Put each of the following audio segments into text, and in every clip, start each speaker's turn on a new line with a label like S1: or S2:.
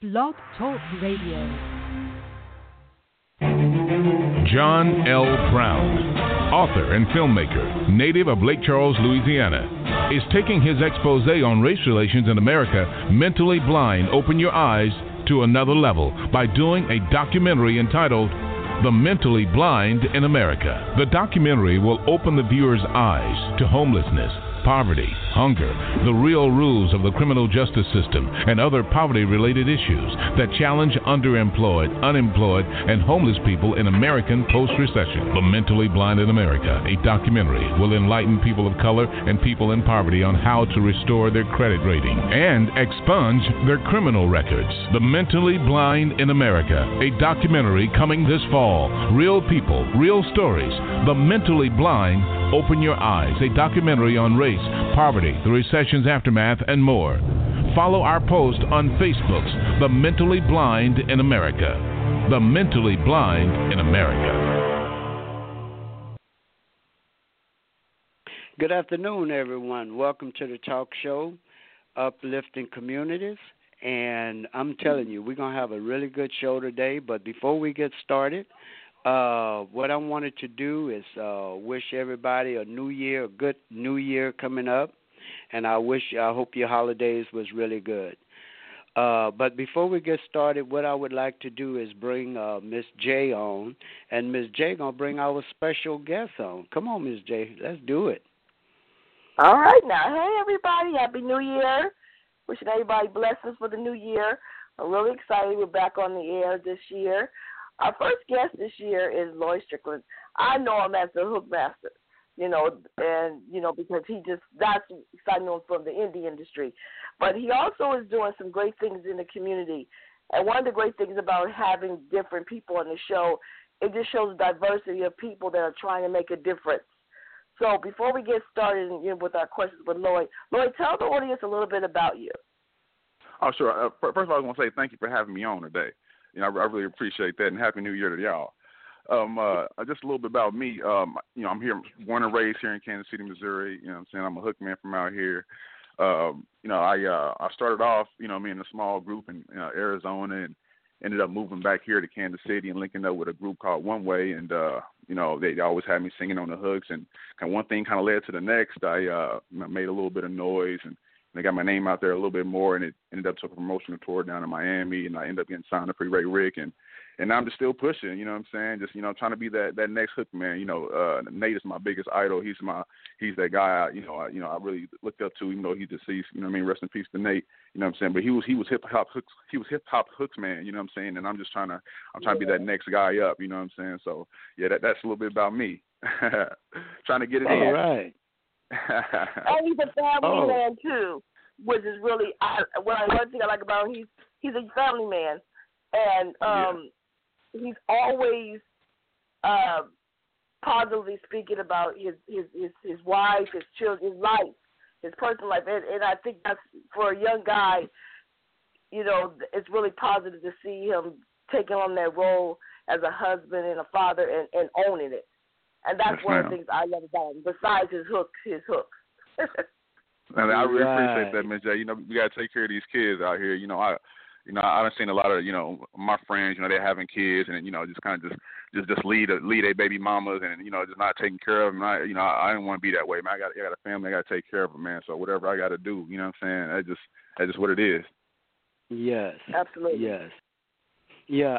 S1: Blog Talk Radio.
S2: John L. Brown, author and filmmaker, native of Lake Charles, Louisiana, is taking his expose on race relations in America, Mentally Blind, Open Your Eyes to Another Level, by doing a documentary entitled The Mentally Blind in America. The documentary will open the viewer's eyes to homelessness, poverty, hunger, the real rules of the criminal justice system, and other poverty-related issues that challenge underemployed, unemployed, and homeless people in American post-recession. The Mentally Blind in America, a documentary, will enlighten people of color and people in poverty on how to restore their credit rating and expunge their criminal records. The Mentally Blind in America, a documentary coming this fall. Real people, real stories. The Mentally Blind, Open Your Eyes, a documentary on race, poverty, the recession's aftermath, and more. Follow our post on Facebook's The Mentally Blind in America. The Mentally Blind in America.
S3: Good afternoon, everyone. Welcome to the talk show, Uplifting Communities. And I'm telling you, we're going to have a really good show today. But before we get started, what I wanted to do is wish everybody a new year, a good new year coming up, and I hope your holidays was really good. But before we get started, what I would like to do is bring Miss J on, and Miss J gonna bring our special guest on. Come on, Miss J, let's do it.
S4: All right now, hey everybody, Happy New Year! Wishing everybody blessings for the new year. I'm really excited we're back on the air this year. Our first guest this year is Lloyd Strickland. I know him as the Hook Master, because that's I know him from the indie industry. But he also is doing some great things in the community. And one of the great things about having different people on the show, it just shows diversity of people that are trying to make a difference. So before we get started with our questions with Lloyd, tell the audience a little bit about you.
S5: Oh, sure. First of all, I want to say thank you for having me on today. I really appreciate that, and Happy New Year to y'all. Just a little bit about me. I'm here, born and raised here in Kansas City, Missouri. You know what I'm saying? I'm a hook man from out here. I started off, me in a small group in Arizona, and ended up moving back here to Kansas City and linking up with a group called One Way. And, they always had me singing on the hooks. And one thing kind of led to the next. I made a little bit of noise, and I got my name out there a little bit more, and it ended up to a promotional tour down in Miami, and I ended up getting signed to Free Ray Rick, and now I'm just still pushing, you know what I'm saying? Just, trying to be that next hook man. Nate is my biggest idol. He's that guy, I really looked up to, even though he's deceased, you know what I mean? Rest in peace to Nate, you know what I'm saying? But he was hip hop hooks man, you know what I'm saying? And I'm trying to be that next guy up, you know what I'm saying? So yeah, that's a little bit about me. Trying to get it in.
S3: All right.
S4: And he's a family man too, which is really one thing I like about him. He's a family man, and he's always positively speaking about his wife, his children, his life, his personal life, and I think that's, for a young guy, it's really positive to see him taking on that role as a husband and a father and owning it. And that's one of the things I love about him, besides his hooks.
S5: And I really appreciate that, Ms. J. We got to take care of these kids out here. I done seen a lot of, my friends, they're having kids and, just kind of just lead their baby mamas and, just not taking care of them. I didn't want to be that way, man. I got a family. I got to take care of them, man. So whatever I got to do, you know what I'm saying? That's just what it is.
S3: Yes.
S4: Absolutely.
S3: Yes. Yeah,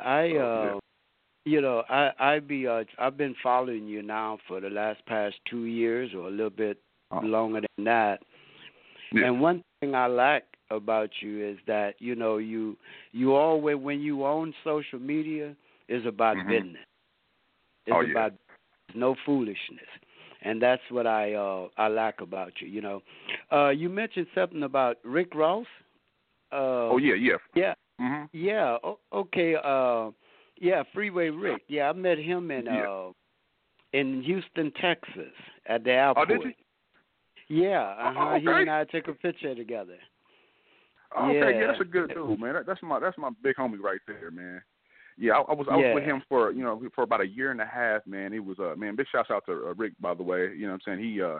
S3: I've been following you now for the past 2 years or a little bit longer than that. Yeah. And one thing I like about you is that, you always, when you own social media, it's about business. It's about no foolishness. And that's what I like about you, You mentioned something about Rick Ross.
S5: Yeah.
S3: Yeah.
S5: Mm-hmm.
S3: Yeah. Okay. Freeway Rick. Yeah, I met him in Houston, Texas, at the airport.
S5: Oh, did you?
S3: Yeah.
S5: Okay.
S3: He and I took a picture together.
S5: Okay, yeah, that's a good dude, man. That's my big homie right there, man. Yeah, I was with him for about a year and a half, man. He was man. Big shouts out to Rick, by the way. You know what I'm saying?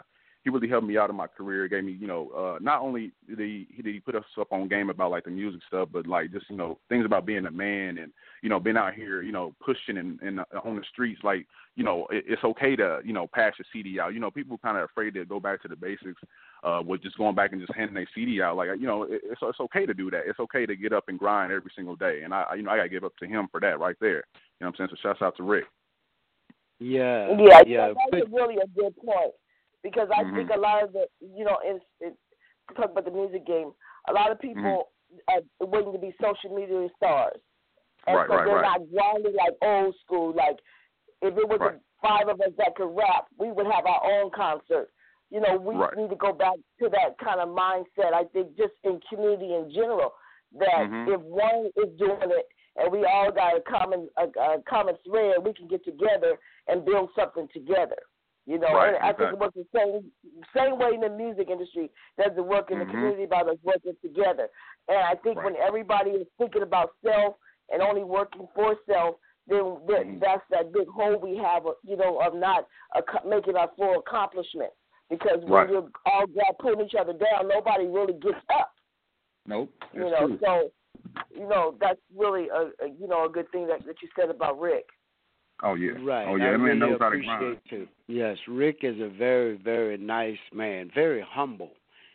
S5: he really helped me out in my career. Gave me, not only did he put us up on game about like the music stuff, but like just things about being a man and being out here, pushing and on the streets. Like it's okay to pass your CD out. People kind of afraid to go back to the basics with just going back and just handing their CD out. Like it's okay to do that. It's okay to get up and grind every single day. And I gotta give up to him for that right there. You know what I'm saying? So shouts out to Rick.
S4: Yeah. That's really a good point. Because I think a lot of the, talk about the music game, a lot of people are waiting to be social media stars. And so they're not grinding like old school. Like, if it was 5 of us that could rap, we would have our own concert. We need to go back to that kind of mindset, I think, just in community in general, that if one is doing it and we all got a common thread, we can get together and build something together. And I think it works the same way in the music industry. Does it work in the community about us working together? And I think when everybody is thinking about self and only working for self, then that's that big hole we have, of not making our full accomplishment. Because when you're all pulling each other down, nobody really gets up.
S5: Nope.
S4: True. So, that's really a good thing that you said about Rick.
S5: Oh, yeah.
S3: Right.
S5: Oh, yeah.
S3: I
S5: man knows how to
S3: appreciate too. Yes, Rick is a very, very nice man, very humble.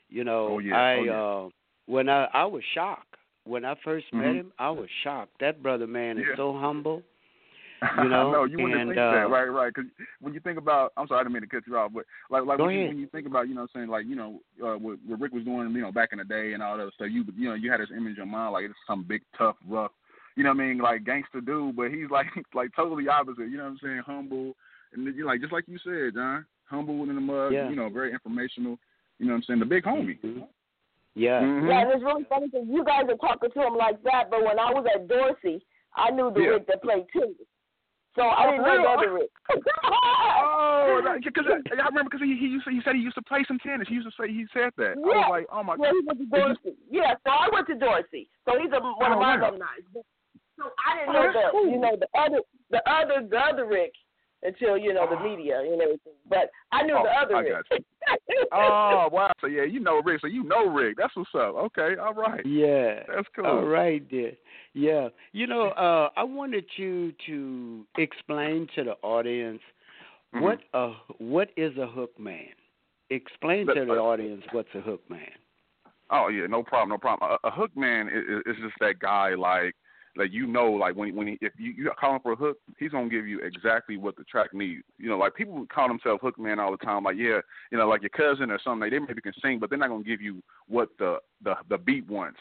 S3: When I was shocked. When I first met him, I was shocked. That brother, man, is so humble.
S5: I know, you wouldn't think that, right. Because when you think about, I'm sorry, I didn't mean to cut you off, but when you think about, what Rick was doing, back in the day and all that stuff, you had this image in your mind, like it's some big, tough, rough, like gangster dude, but he's like totally opposite, humble, and just like you said, John, humble in the mud, very informational, the big homie.
S3: Yeah.
S4: Yeah, and it's really funny because you guys are talking to him like that, but when I was at Dorsey, I knew the Rick that played tennis. So I didn't know the other Rick.
S5: Because I remember because he said he used to play some tennis. He said that.
S4: Yeah.
S5: I was like, oh my God.
S4: Yeah, he went to Dorsey. Yeah, so I went to Dorsey. So he's one of my alumni. So I didn't know the other Rick until the media and everything. But I knew the other Rick.
S5: Got you. Oh wow! So yeah, Rick. So Rick. That's what's up. Okay, all right.
S3: Yeah,
S5: that's cool.
S3: All right, dear. Yeah, I wanted you to explain to the audience what is a hook man. Explain to the audience what's a hook man.
S5: Oh yeah, no problem. A hook man is just that guy like if you call him for a hook, he's gonna give you exactly what the track needs. Like people call themselves hook man all the time. Like like your cousin or something. They maybe can sing, but they're not gonna give you what the beat wants.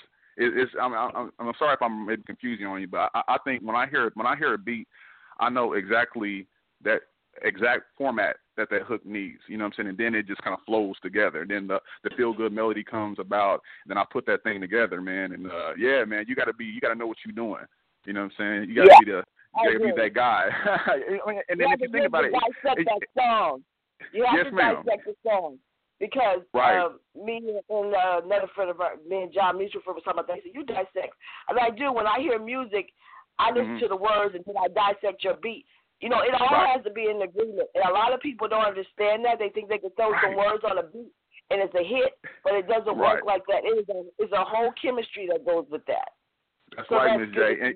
S5: I'm sorry if I'm maybe confusing on you, but I think when I hear a beat, I know exactly that exact format that hook needs. You know what I'm saying? And then it just kind of flows together. And then the feel good melody comes about. And then I put that thing together, man. And man, you gotta know what you're doing. You know what I'm saying? You gotta be that guy. And then if you think about it,
S4: dissect that song. You have to dissect the song. Because me and another friend of ours, me and John, mutual friend, was talking about that. He said, you dissect. And I do. When I hear music, I listen to the words and then I dissect your beat. It all has to be in agreement. And a lot of people don't understand that. They think they can throw some words on a beat and it's a hit, but it doesn't work like that. It's a whole chemistry that goes with that.
S5: That's right, Ms. J.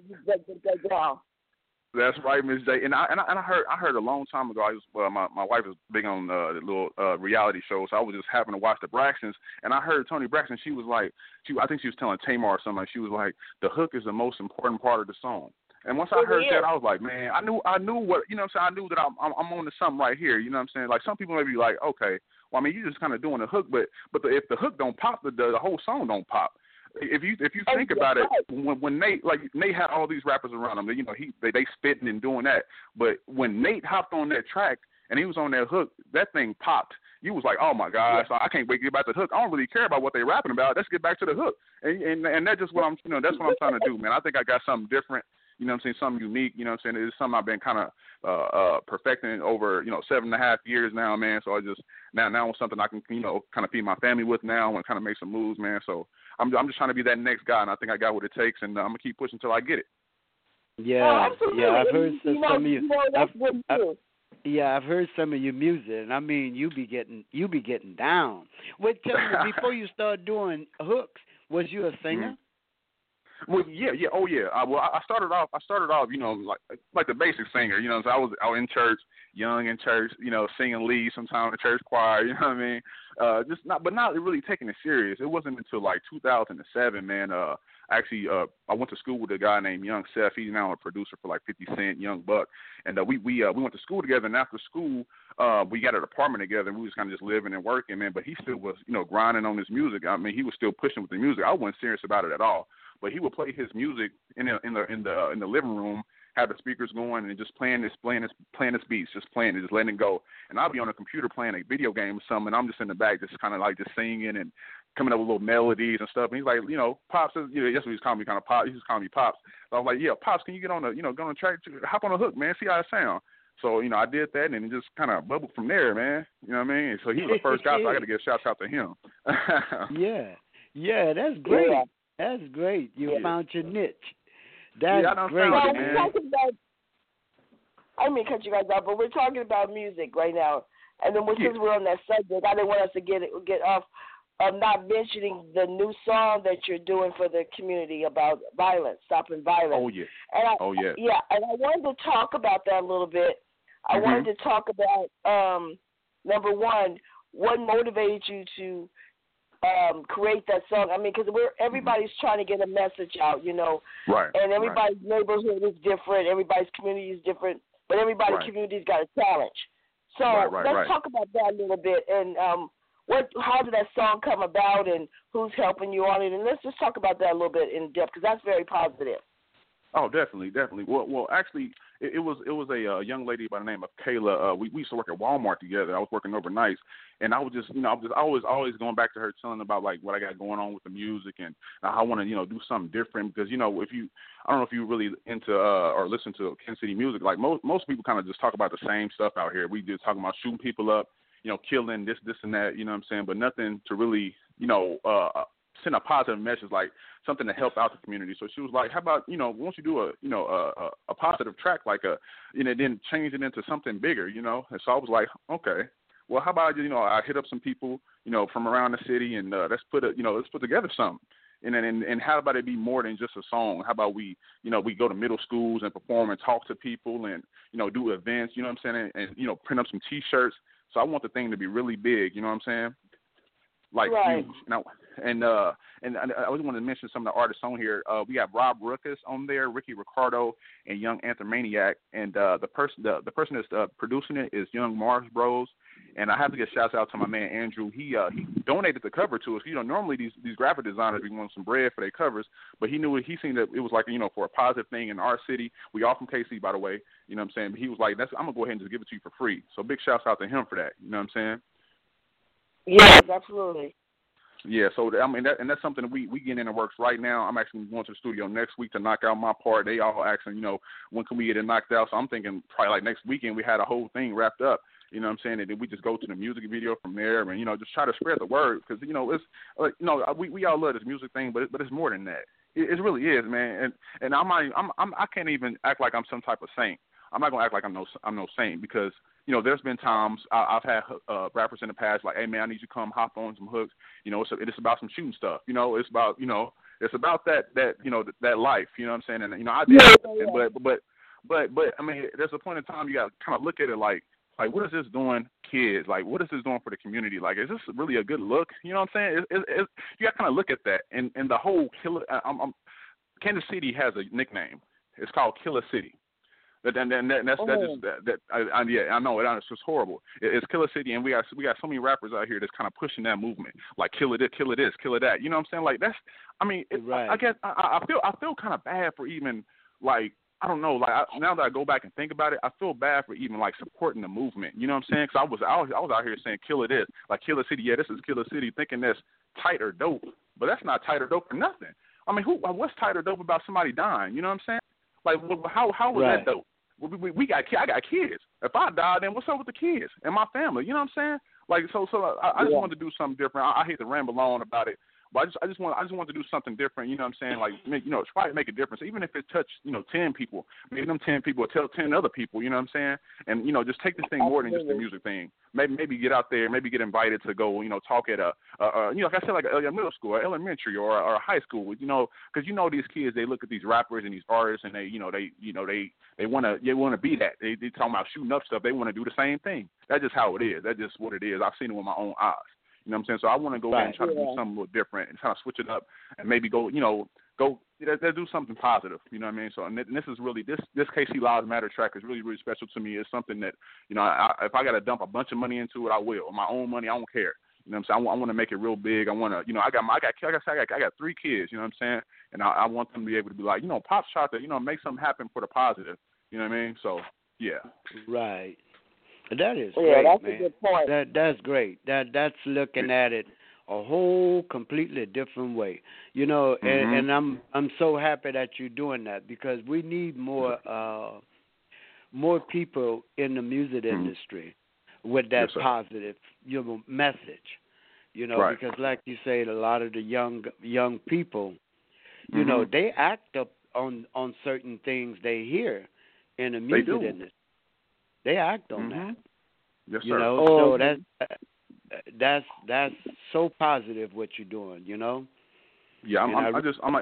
S5: That's right, Ms. J. And I heard a long time ago. My wife is big on the little reality shows. So I was just having to watch the Braxtons, and I heard Toni Braxton. She was like, I think she was telling Tamar or something. She was like, the hook is the most important part of the song. And once I heard that, I was like, man, I knew what I'm saying. I knew that I'm on to something right here. You know what I'm saying? Like some people may be like, okay, well, I mean, you're just kind of doing the hook, but if the hook don't pop, the whole song don't pop. If you think about it, when Nate had all these rappers around him, they spitting and doing that. But when Nate hopped on that track and he was on that hook, that thing popped. You was like, oh my gosh, I can't wait to get back to the hook. I don't really care about what they're rapping about. Let's get back to the hook. And that's just what I'm, that's what I'm trying to do, man. I think I got something different. You know what I'm saying? Something unique. You know what I'm saying? It's something I've been kind of perfecting over 7.5 years now, man. So I just now it's something I can kind of feed my family with now and kind of make some moves, man. So I'm just trying to be that next guy, and I think I got what it takes, and I'm gonna keep pushing until I get it.
S3: Yeah, I've heard some of you. Yeah, I've heard some of your music, and I mean, you be getting down. Wait, tell me, before you start doing hooks, was you a singer?
S5: Mm-hmm. Well, yeah, oh yeah. I started off, you know, like the basic singer, you know. So I was out in church, young in church, you know, singing leads sometimes in the church choir, you know what I mean? But not really taking it serious. It wasn't until like 2007, man. Actually, I went to school with a guy named Young Seth. He's now a producer for like 50 Cent, Young Buck, and we went to school together. And after school, we got an apartment together. And we was kind of just living and working, man. But he still was, you know, grinding on his music. I mean, he was still pushing with the music. I wasn't serious about it at all. But he would play his music in the living room, have the speakers going, and just playing his beats, just playing it, just letting it go. And I'll be on the computer playing a video game or something, and I'm just in the back, just kind of like just singing and coming up with little melodies and stuff. And he's like, you know, Pops, you know, that's what he's calling me, kind of Pop. He's calling me Pops. So I was like, yeah, Pops, can you get on the track, hop on the hook, man, see how it sounds. So, you know, I did that, and it just kind of bubbled from there, man. You know what I mean? So he was the first guy, so I got to give a shout out to him.
S3: Yeah, that's great. Yeah. That's great. You found your niche. That's great,
S4: man.
S3: Man.
S4: I didn't mean to cut you guys off, but we're talking about music right now. And then since we're on that subject, I didn't want us to get off of not mentioning the new song that you're doing for the community about violence, stopping violence.
S5: Oh, yeah.
S4: And Yeah, and I wanted to talk about that a little bit. I wanted to talk about, number one, what motivated you to create that song. I mean, because everybody's trying to get a message out, you know.
S5: Right.
S4: And everybody's neighborhood is different. Everybody's community is different. But everybody's community's got a challenge. So let's talk about that a little bit. And how did that song come about, and who's helping you on it? And let's just talk about that a little bit in depth, because that's very positive.
S5: Oh, definitely. Well, actually, it was a young lady by the name of Kayla. We used to work at Walmart together. I was working overnights, and I was just, you know, I was always going back to her, telling about like what I got going on with the music, and I want to, you know, do something different, because, you know, I don't know if you really into or listen to Kansas City music. Like most people kind of just talk about the same stuff out here. We just talking about shooting people up, you know, killing this and that, you know what I'm saying, but nothing to really, you know, send a positive message, like something to help out the community. So she was like, how about, you know, won't you do a positive track, like then change it into something bigger, you know? And so I was like, okay, well, how about, you know, I hit up some people, you know, from around the city, and let's put together something. And how about it be more than just a song? How about we go to middle schools and perform and talk to people, and, you know, do events, you know what I'm saying? And you know, print up some T-shirts. So I want the thing to be really big, you know what I'm saying? Like huge. And I always want to mention some of the artists on here. We have Rob Ruckus on there, Ricky Ricardo, and Young Anthermaniac. And the person that's producing it is Young Mars Bros. And I have to give shouts out to my man Andrew. He donated the cover to us. You know, normally these graphic designers, we want some bread for their covers, but he seen that it was like, you know, for a positive thing in our city. We all from KC, by the way. You know what I'm saying? But he was like, I'm gonna go ahead and just give it to you for free. So big shouts out to him for that. You know what I'm saying?
S4: Yes, absolutely.
S5: Yeah, so I mean, that's something we get in the works right now. I'm actually going to the studio next week to knock out my part. They all asking, you know, when can we get it knocked out? So I'm thinking probably like next weekend we had a whole thing wrapped up. You know what I'm saying? And then we just go to the music video from there, and, you know, just try to spread the word, because, you know, it's like, you know, we all love this music thing, but it's more than that. It really is, man. And I can't even act like I'm some type of saint. I'm not gonna act like I'm no saint, because, you know, there's been times I've had rappers in the past like, hey, man, I need you to come hop on some hooks. You know, it's about some shooting stuff. You know, it's about that you know, that life. You know what I'm saying? And, you know, I did, but I mean, there's a point in time you got to kind of look at it like, what is this doing, kids? Like, what is this doing for the community? Like, is this really a good look? You know what I'm saying? You got to kind of look at that. And the whole Kansas City has a nickname. It's called Killer City. I know it's just horrible. It's Killer City, and we got so many rappers out here that's kind of pushing that movement, like kill it this, kill that. You know what I'm saying? Like, that's, I mean, right. I guess I feel kind of bad for even, like, I don't know, like, now that I go back and think about it, I feel bad for even, like, supporting the movement. You know what I'm saying? Because I was out here saying kill it this, like Killer City. Yeah, this is Killer City, thinking that's tight or dope, but that's not tight or dope for nothing. I mean, what's tight or dope about somebody dying? You know what I'm saying? Like, how was that dope? I got kids. If I die, then what's up with the kids and my family? You know what I'm saying? Like, so I just wanted to do something different. I hate to ramble on about it, But I just want to do something different. You know what I'm saying? Like, try to make a difference, even if it touch 10 people. Maybe them 10 people will tell 10 other people. You know what I'm saying? And just take this thing more than just the music thing. Maybe get out there, maybe get invited to go, talk at like I said, like a middle school, or elementary, or a high school. Because these kids, they look at these rappers and these artists, and they want to be that. They talking about shooting up stuff. They want to do the same thing. That's just how it is. That's just what it is. I've seen it with my own eyes. You know what I'm saying? So I want to go ahead and try to do something a little different and try to switch it up and maybe go do something positive. You know what I mean? So and this is really this KC Lives Matter track is really, really special to me. It's something that if I got to dump a bunch of money into it, I will. My own money, I don't care. You know what I'm saying? I want to make it real big. I want to, I got 3 kids. You know what I'm saying? And I want them to be able to be like, Pop's tried to, make something happen for the positive. You know what I mean? So yeah.
S3: Right. That is great,
S4: that's
S3: man.
S4: a good point.
S3: That's great. That's looking at it a whole completely different way. And I'm so happy that you're doing that, because we need more people in the music industry with that positive, message.
S5: Right.
S3: Because like you said, a lot of the young people, they act up on certain things they hear in the music industry. They act on that.
S5: Yes, sir.
S3: So that's so positive what you're doing.
S5: Yeah, I'm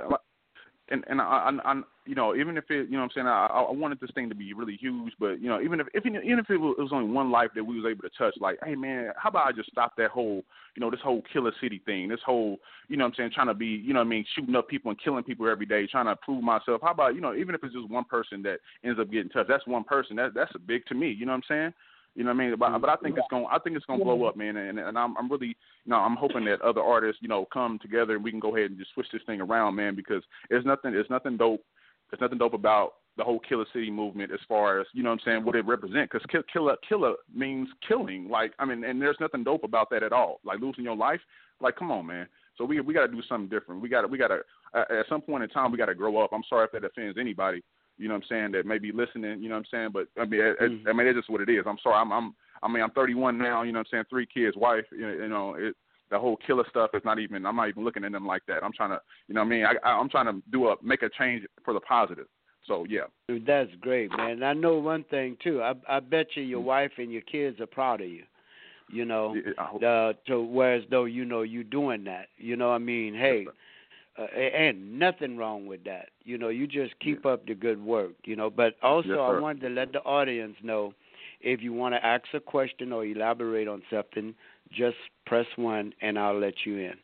S5: even if it, what I'm saying, I wanted this thing to be really huge, but even if it was only one life that we was able to touch, like, hey man, how about I just stop that whole, this whole Killer City thing, this whole, what I'm saying, trying to be, shooting up people and killing people every day, trying to prove myself. How about, even if it's just one person that ends up getting touched, that's one person. That's a big to me. You know what I'm saying? You know what I mean? But I think it's gonna blow up, man. And I'm really, I'm hoping that other artists, come together and we can go ahead and just switch this thing around, man. Because there's nothing dope. There's nothing dope about the whole Killer City movement as far as, what I'm saying, what it represents. Because killer means killing. Like, I mean, and there's nothing dope about that at all. Like losing your life. Like, come on, man. So we got to do something different. We got to at some point in time we got to grow up. I'm sorry if that offends anybody. You know what I'm saying, that may be listening, you know what I'm saying? But, I mean, it's just what it is. I'm sorry. I'm 31 now, you know what I'm saying, 3 kids, wife, the whole killer stuff is I'm not even looking at them like that. I'm trying to, I'm trying to make a change for the positive. So, yeah.
S3: That's great, man. I know one thing, too. I bet your wife and your kids are proud of you, whereas though, you're doing that. I mean, hey. And nothing wrong with that. You just keep up the good work, But also, I wanted to let the audience know, if you want to ask a question or elaborate on something, just press 1 and I'll let you in.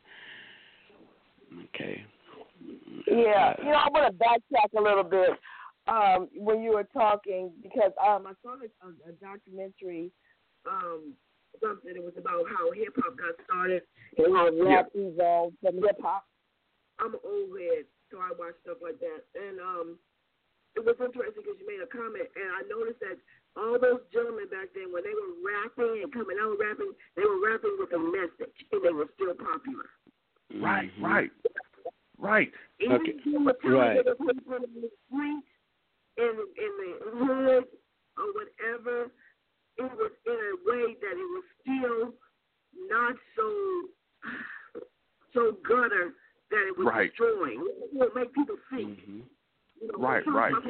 S3: Okay.
S4: Yeah, I want to backtrack a little bit when you were talking, because I saw a documentary, something that was about how hip-hop got started and how rap evolved from hip-hop. I'm an old head, so I watch stuff like that. And it was interesting because you made a comment, and I noticed that all those gentlemen back then, when they were rapping and coming out rapping, they were rapping with a message, and they were still popular.
S5: Right.
S4: Even if you were telling them on the street, in the hood, or whatever, it was in a way that it was still not so gutter that it was destroying. It would make people think.
S5: Right.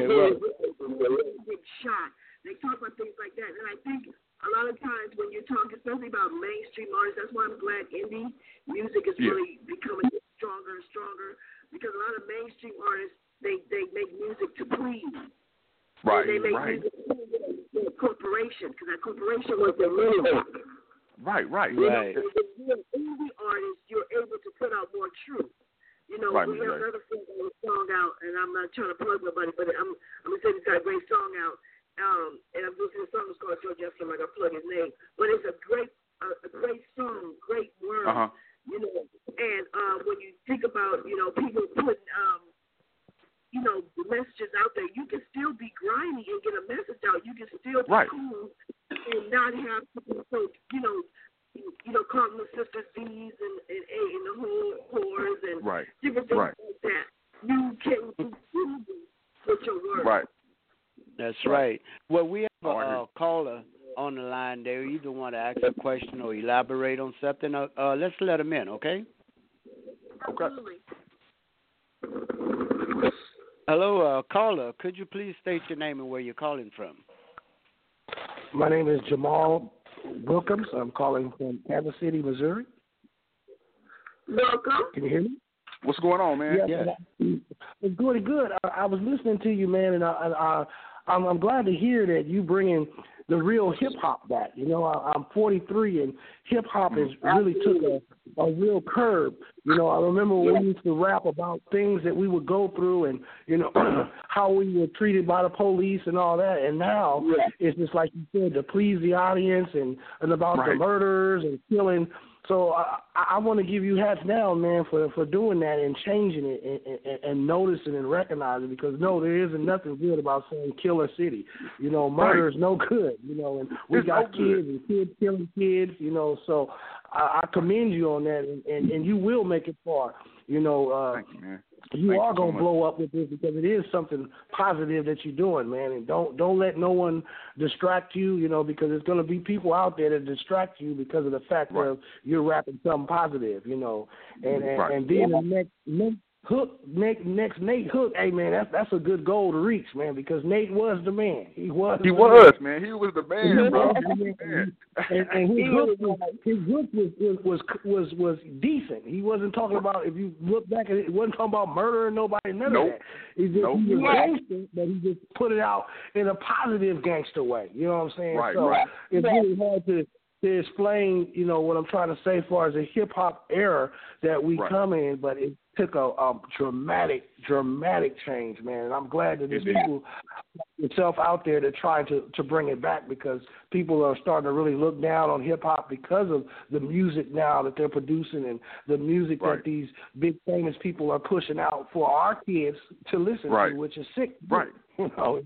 S4: Get shot. They talk about things like that. And I think a lot of times when you talk, especially about mainstream artists, that's why I'm glad indie music is really becoming stronger and stronger, because a lot of mainstream artists, they make music to please.
S5: Right.
S4: And they make music to a corporation, because that corporation wants their money back.
S5: Right.
S4: If you're an indie artist, you're able to put out more truth. We have another song out, and I'm not trying to plug nobody, but I'm going to say he's got a great song out. And I'm listening to a song that's called George F. I'm not going to plug his name. But it's a great song, great word. And when you think about, people putting, the messages out there, you can still be grimy and get a message out. You can still be cool and not have to be so, calling the sisters D's and the whole whores and different things like that. You can do with your words.
S5: Right.
S3: That's right. Well, we have a caller on the line there. You either want to ask a question or elaborate on something. Let's let him in, okay?
S4: absolutely.
S3: Hello, caller. Could you please state your name and where you're calling from?
S1: My name is Jamal Wilkins. I'm calling from Kansas City, Missouri.
S4: Welcome.
S1: Can you hear me?
S5: What's going on, man?
S3: Yeah.
S1: It's good, good. I was listening to you, man, and I'm glad to hear that you bringing the real hip hop back. You know, I'm 43, and hip hop has really took a real curve. You know, I remember when we used to rap about things that we would go through, and you know how we were treated by the police and all that. And now it's just like you said, to please the audience and about the murders and killing. So I want to give you hats down, man, for doing that and changing it and noticing and recognizing, because, no, there isn't nothing good about saying kill a city. You know, murder is no good, you know, and we got kids and kids killing kids, you know, so I commend you on that, and you will make it far. You know,
S5: thank you, man.
S1: You are going to blow up with this, because it is something positive that you're doing, man. And don't let no one distract you, you know, because there's going to be people out there that distract you because of the fact that you're rapping something positive, you know. And then the next Nate Hook, hey, man, that's a good goal to reach, man, because Nate was the man. He was,
S5: man. He was the man, bro.
S1: And his hook was decent. He wasn't talking about, if you look back at it, wasn't talking about murdering nobody, none of that. He was gangster, but he just put it out in a positive gangster way. You know what I'm saying? It's really hard to explain, you know, what I'm trying to say as far as the hip-hop era that we come in, but it took a dramatic change, man. And I'm glad that there's people yourself out there that try to bring it back, because people are starting to really look down on hip-hop because of the music now that they're producing and the music that these big famous people are pushing out for our kids to listen to, which is sick. You know,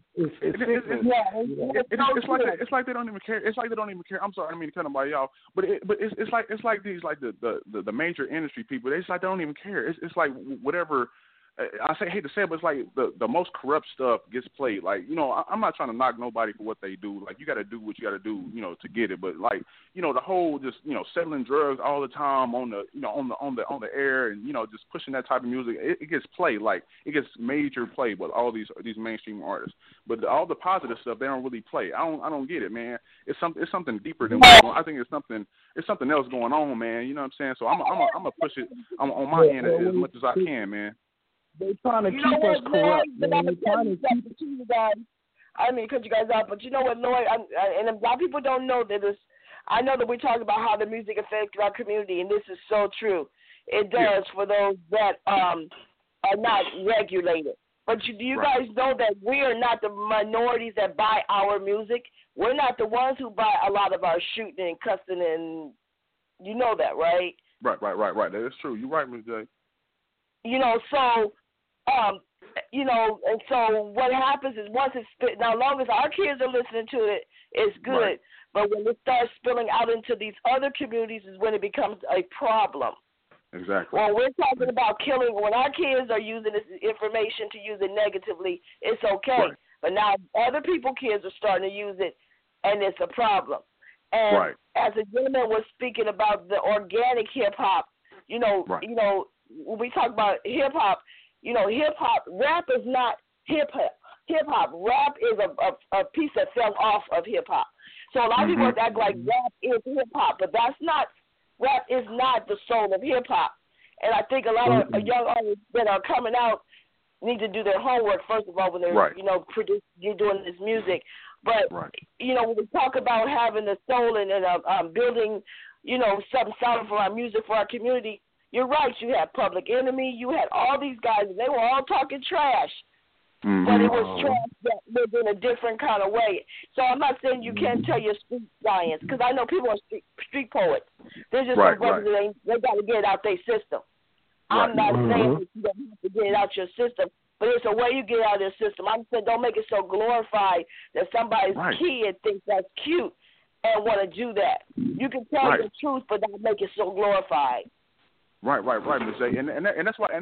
S5: it's like they don't even care. It's like they don't even care. I'm sorry, I didn't mean to cut them by y'all, but it's like these, like the major industry people. It's like they don't even care. It's like whatever. I hate to say it, but it's like the most corrupt stuff gets played. Like, you know, I'm not trying to knock nobody for what they do. Like, you got to do what you got to do, you know, to get it. But like, you know, the whole just, you know, selling drugs all the time on the, you know, on the air, and, you know, just pushing that type of music, it gets played. Like, it gets major play with all these mainstream artists. But all the positive stuff they don't really play. I don't get it, man. It's something deeper than what's going on. I think it's something else going on, man. You know what I'm saying? So I'm gonna push it on my end as much as I can, man.
S1: They're trying to keep us corrupt.
S4: You guys. I mean, cut you guys out, but you know what, Lloyd? And a lot of people don't know that this. I know that we talk about how the music affects our community, and this is so true. It does for those that are not regulated. But do you guys know that we are not the minorities that buy our music? We're not the ones who buy a lot of our shooting and cussing, and you know that, right?
S5: Right. That is true. You're right, Ms. J.
S4: You know, so, you know, and so what happens is once it's spit, now, as long as our kids are listening to it, it's good. Right. But when it starts spilling out into these other communities is when it becomes a problem.
S5: Exactly.
S4: When we're talking about killing, when our kids are using this information to use it negatively, it's okay. Right. But now other people's kids are starting to use it, and it's a problem. And as a gentleman was speaking about the organic hip-hop, you know, when we talk about hip-hop, you know, hip-hop, rap is not hip-hop. Hip-hop, rap is a piece that fell off of hip-hop. So a lot of people act like rap is hip-hop, but that's not, rap is not the soul of hip-hop. And I think a lot of young artists that are coming out need to do their homework, first of all, when they're, you know, you're doing this music. But, you know, when we talk about having the soul and building, you know, something solid for our music, for our community, you're right. You had Public Enemy. You had all these guys, and they were all talking trash. But it was trash that lived in a different kind of way. So I'm not saying you can't tell your street science, because I know people are street poets. They're just some brothers that they got to get it out their system. I'm not saying that you don't have to get it out your system, but it's a way you get it out of your system. I'm saying don't make it so glorified that somebody's kid thinks that's cute and want to do that. You can tell the truth, but don't make it so glorified.
S5: Right, Ms. J, and that's why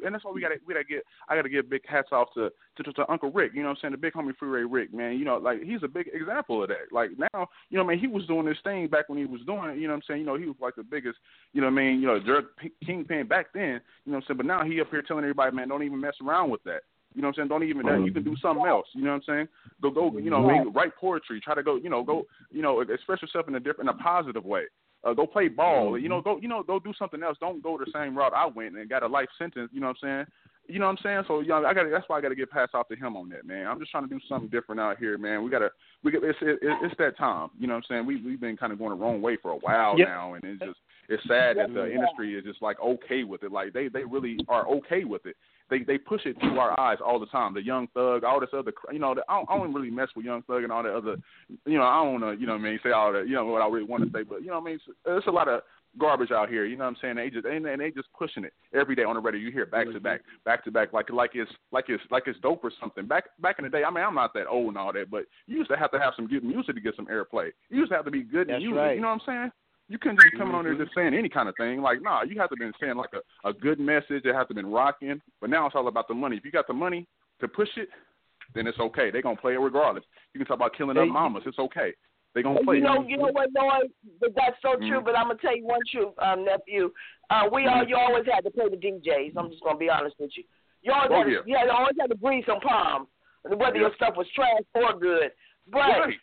S5: I gotta give big hats off to Uncle Rick. You know what I'm saying? The big homie Freeway Rick, man. You know, like he's a big example of that. Like now, you know, man, he was doing this thing back when he was doing it. You know what I'm saying? You know, he was like the biggest, you know what I mean? You know, drug kingpin back then. You know what I'm saying? But now he up here telling everybody, man, don't even mess around with that. You know what I'm saying? Don't even that. You can do something else. You know what I'm saying? Go. You know, maybe write poetry. Try to go. You know, express yourself in a positive way. Go play ball. Go do something else. Don't go the same route I went and got a life sentence. You know what I'm saying? You know what I'm saying? So that's why I gotta get passed off to him on that, man. I'm just trying to do something different out here, man. It's that time. You know what I'm saying? We've been kind of going the wrong way for a while now, and it's sad that the industry is just like okay with it. Like they really are okay with it. They push it to our eyes all the time. The Young Thug, all this other, I don't really mess with Young Thug and all that other, I don't want to, say all that, what I really want to say, but, there's a lot of garbage out here, you know what I'm saying? They just pushing it every day on the radio. You hear back to back, like it's dope or something. Back in the day, I'm not that old and all that, but you used to have some good music to get some airplay. You used to have to be good in music, right. You know what I'm saying? You couldn't just be coming on there just saying any kind of thing. Like, nah, you have to be saying like a good message. It has to be rocking. But now it's all about the money. If you got the money to push it, then it's okay. They're going to play it regardless. You can talk about killing up mamas. It's okay. They're going to play it. You know what, Lloyd? That's so true, but I'm going to tell you one truth, nephew. You always had to play the DJs. I'm just going to be honest with you. You always had to breathe some palm, whether your stuff was trash or good. But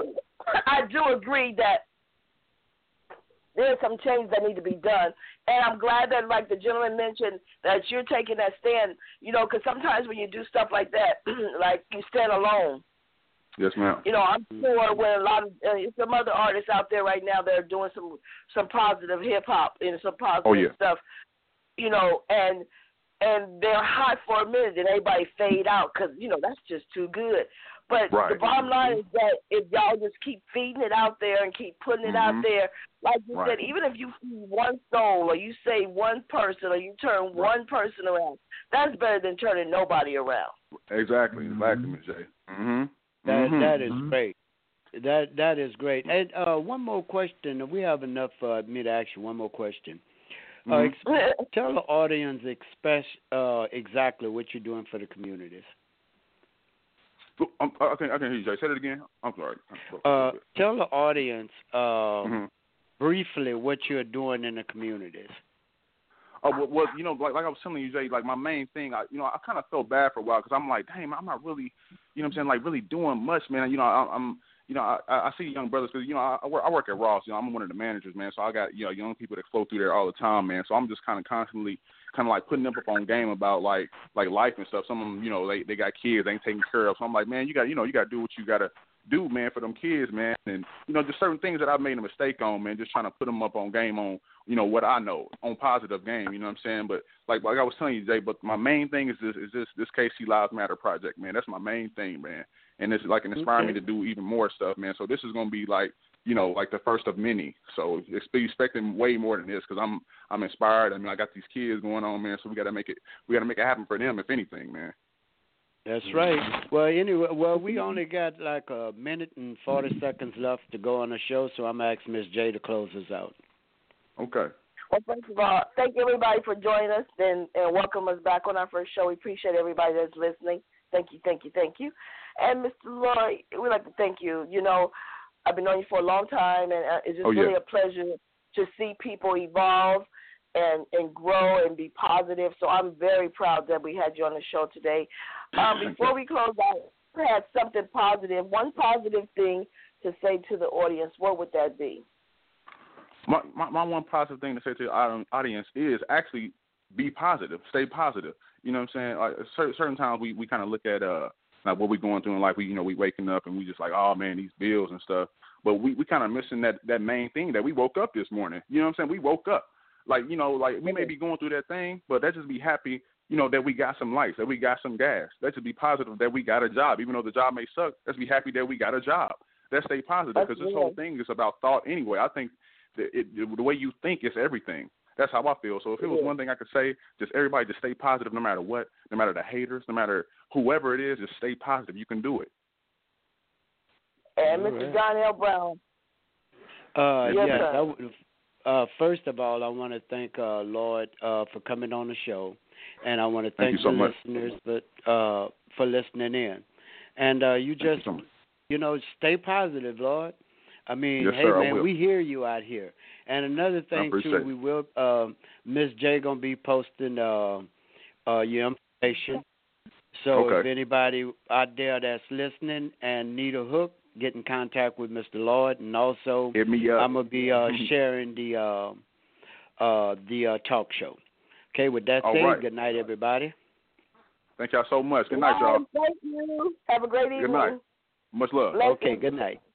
S5: I do agree that there's some changes that need to be done. And I'm glad that, like the gentleman mentioned, that you're taking that stand, because sometimes when you do stuff like that, like you stand alone. Yes, ma'am. I'm sure when a lot of some other artists out there right now that are doing some positive hip-hop and some positive stuff, and they're hot for a minute and everybody fade out because, that's just too good. But the bottom line is that if y'all just keep feeding it out there and keep putting it out there, like you said, even if you feed one soul or you save one person or you turn one person around, that's better than turning nobody around. Exactly, Ms. J.
S3: That is great. That is great. And one more question. We have enough for me to ask you one more question. Tell the audience exactly what you're doing for the communities.
S5: I can hear you, Jay. Say it again. I'm sorry.
S3: Tell the audience briefly what you're doing in the communities.
S5: Well, like I was telling you, Jay, like my main thing, I kind of felt bad for a while because I'm like, dang, I'm not really, like really doing much, man. I see young brothers because, I work at Ross. I'm one of the managers, man. So I got, young people that flow through there all the time, man. So I'm just kind of constantly like putting them up on game about like life and stuff. Some of them, they got kids they ain't taking care of. So I'm like, man, you got to do what you got to do, man, for them kids, man. And, just certain things that I've made a mistake on, man, just trying to put them up on game on, what I know, on positive game, you know what I'm saying? But like I was telling you, Jay, but my main thing is this KC Lives Matter project, man. That's my main thing, man. And it's like inspiring me to do even more stuff, man. So this is going to be like, like the first of many. So expecting way more than this because I'm inspired. I mean, I got these kids going on, man. So we got to make it happen for them, if anything, man.
S3: That's right. Well, anyway, we only got like a minute and 40 seconds left to go on the show, so I'm asking Ms. J to close us out. Okay.
S4: Well, first of all, thank everybody for joining us and welcome us back on our first show. We appreciate everybody that's listening. Thank you. And Mr. Lloyd, we'd like to thank you. I've been knowing you for a long time, and it's just really a pleasure to see people evolve and grow and be positive. So I'm very proud that we had you on the show today. Before we close out, I had something positive, one positive thing to say to the audience. What would that be?
S5: My one positive thing to say to the audience is actually be positive, stay positive. You know what I'm saying? Like certain times we kind of look at like what we're going through in life. We waking up and we just like, oh man, these bills and stuff. But we kind of missing that main thing that we woke up this morning. You know what I'm saying? We woke up. Like we may be going through that thing, but let's just be happy, that we got some lights, that we got some gas. Let's just be positive that we got a job. Even though the job may suck, let's be happy that we got a job. Let's stay positive because this whole thing is about thought anyway. I think that the way you think is everything. That's how I feel. So if it was one thing I could say, just everybody just stay positive no matter what, no matter the haters, no matter whoever it is, just stay positive. You can do it.
S4: And Mr. John L. Brown.
S3: first of all, I want to thank Lord for coming on the show, and I want to thank
S5: the
S3: listeners for listening in. And you just, stay positive, Lord. I mean,
S5: yes,
S3: hey,
S5: sir,
S3: man, we hear you out here. And another thing, too, we will, Miss J going to be posting your information. So if anybody out there that's listening and need a hook, get in contact with Mr. Lloyd. And also,
S5: hit me up.
S3: I'm going to be sharing the talk show. Okay, with that said, Good night, everybody.
S5: Thank y'all so much. Good night, y'all.
S4: Thank you. Have a great evening.
S5: Good night. Much love.
S3: Okay, good night.